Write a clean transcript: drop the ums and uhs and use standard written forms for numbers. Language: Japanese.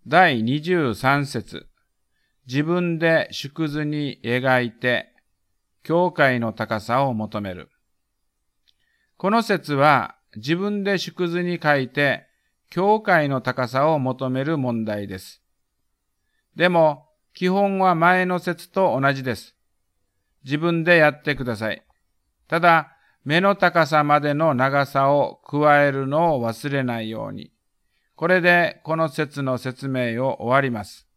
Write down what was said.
第23節、自分で縮図に描いて、教会の高さを求める。この節は、自分で縮図に書いて、教会の高さを求める問題です。でも、基本は前の節と同じです。自分でやってください。ただ、目の高さまでの長さを加えるのを忘れないように。これでこの節の説明を終わります。